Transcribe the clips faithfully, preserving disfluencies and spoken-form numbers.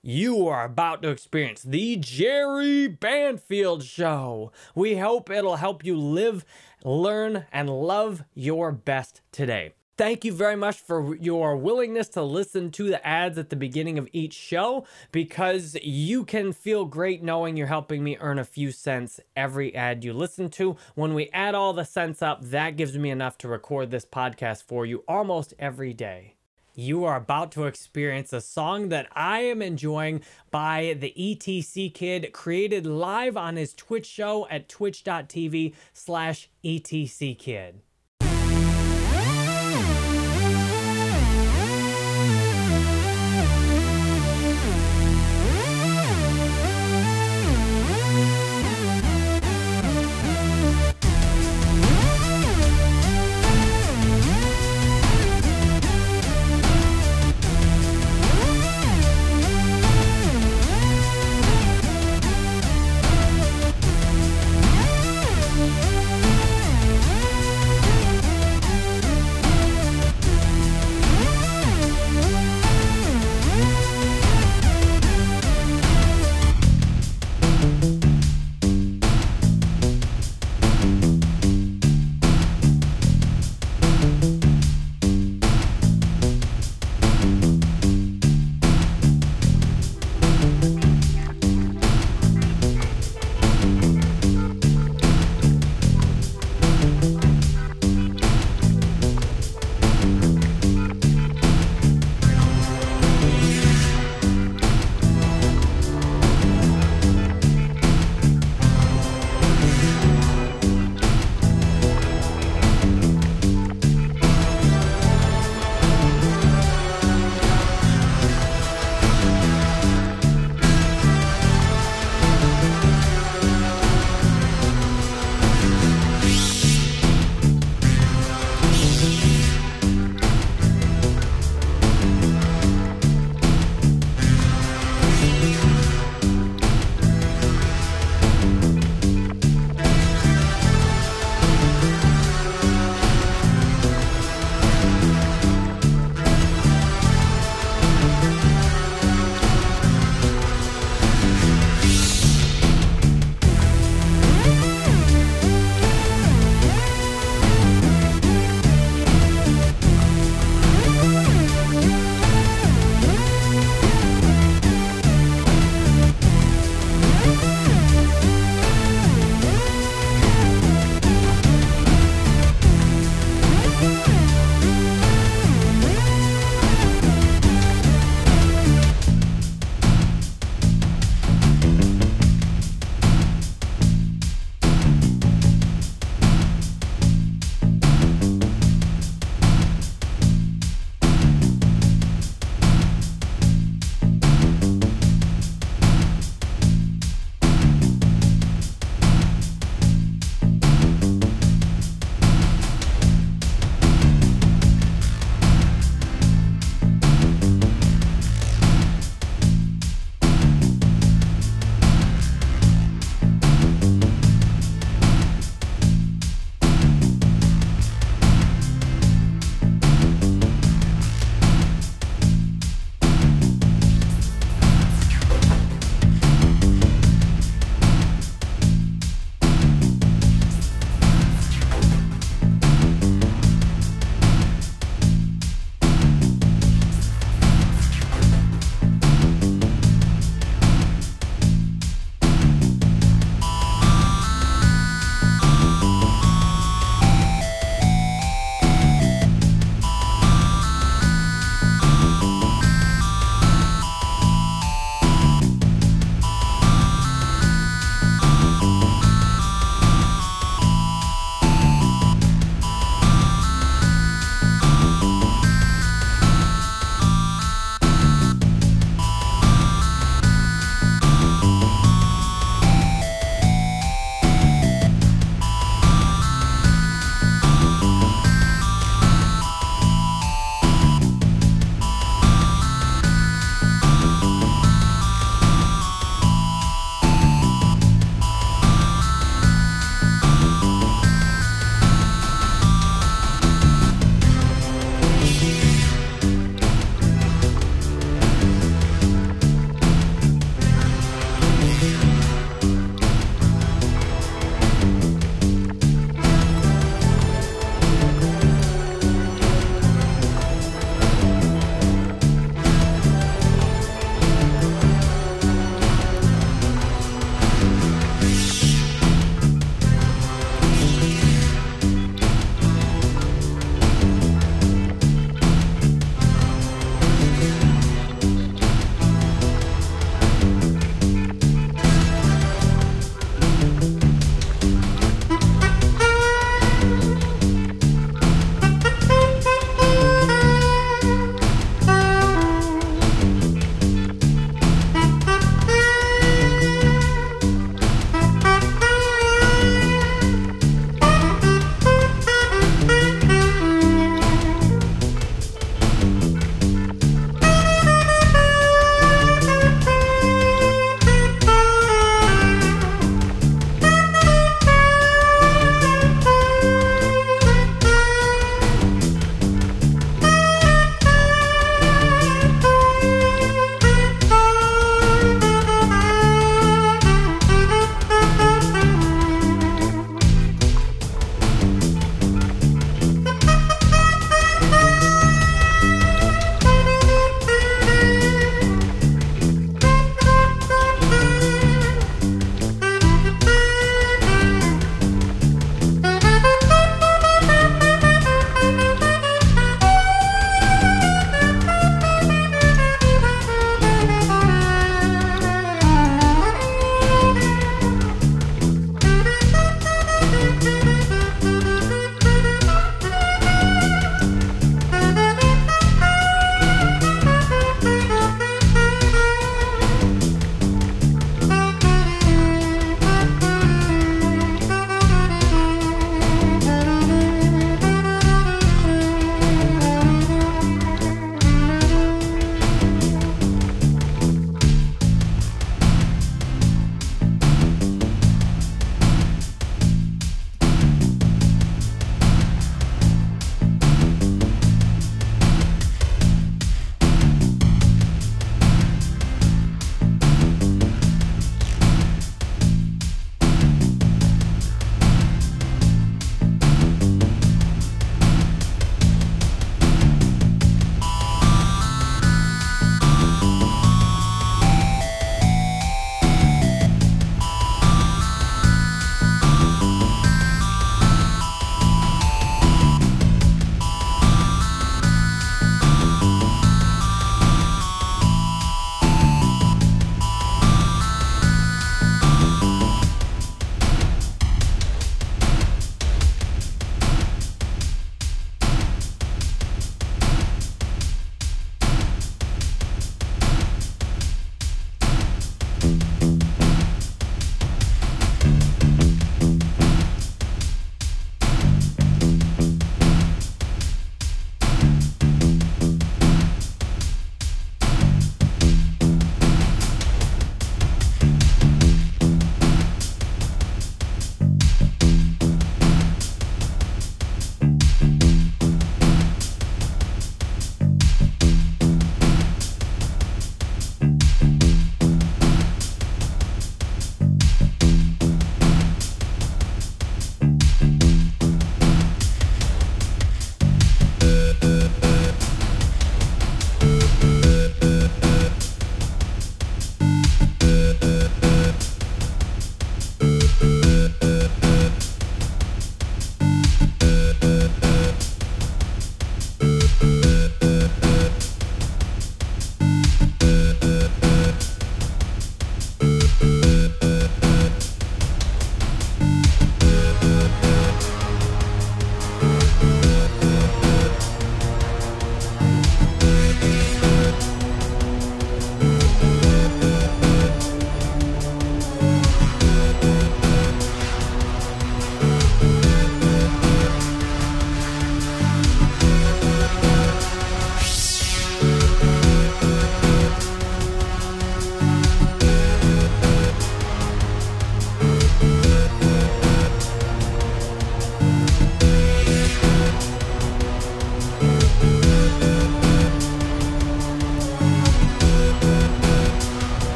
You are about to experience the Jerry Banfield Show. We hope it'll help you live, learn, and love your best today. Thank you very much for your willingness to listen to the ads at the beginning of each show, because you can feel great knowing you're helping me earn a few cents every ad you listen to. When we add all the cents up, that gives me enough to record this podcast for you almost every day. You are about to experience a song that I am enjoying by the E T C Kid, created live on his Twitch show at twitch.tv slash ETC Kid.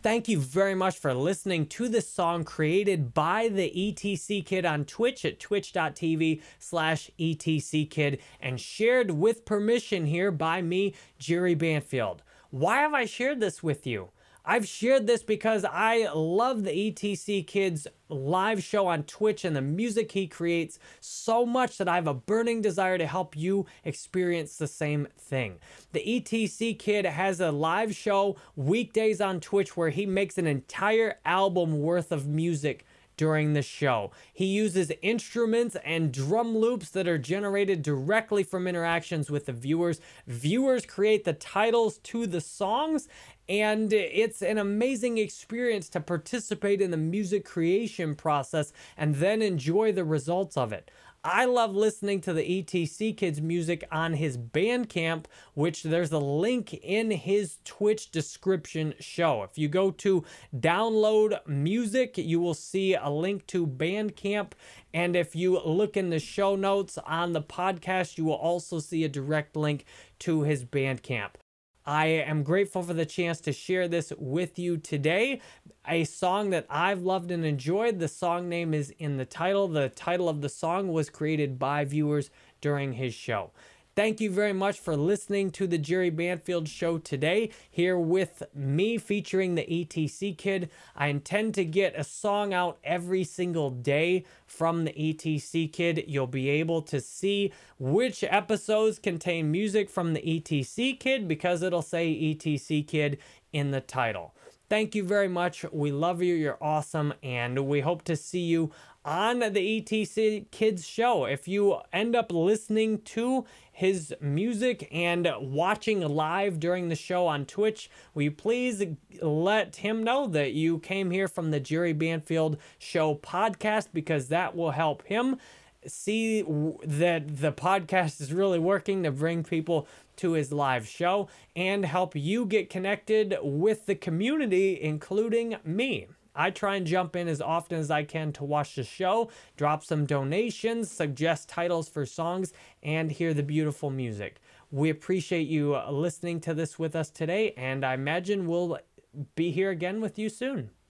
Thank you very much for listening to this song created by the E T C Kid on Twitch at twitch.tv slash ETCKid and shared with permission here by me, Jerry Banfield. Why have I shared this with you? I've shared this because I love the E T C Kid's live show on Twitch and the music he creates so much that I have a burning desire to help you experience the same thing. The E T C Kid has a live show weekdays on Twitch where he makes an entire album worth of music during the show. He uses instruments and drum loops that are generated directly from interactions with the viewers. Viewers create the titles to the songs, and it's an amazing experience to participate in the music creation process and then enjoy the results of it. I love listening to the E T C Kid's music on his Bandcamp, which there's a link in his Twitch description show. If you go to download music, you will see a link to Bandcamp. And if you look in the show notes on the podcast, you will also see a direct link to his Bandcamp. I am grateful for the chance to share this with you today. A song that I've loved and enjoyed. The song name is in the title. The title of the song was created by viewers during his show. Thank you very much for listening to the Jerry Banfield Show today, here with me featuring the E T C Kid. I intend to get a song out every single day from the E T C Kid. You'll be able to see which episodes contain music from the E T C Kid because it'll say E T C Kid in the title. Thank you very much. We love you. You're awesome. And we hope to see you on the E T C Kids show. If you end up listening to his music and watching live during the show on Twitch, will you please let him know that you came here from the Jerry Banfield Show podcast, because that will help him see that the podcast is really working to bring people to his live show and help you get connected with the community, including me. I try and jump in as often as I can to watch the show, drop some donations, suggest titles for songs, and hear the beautiful music. We appreciate you listening to this with us today, and I imagine we'll be here again with you soon.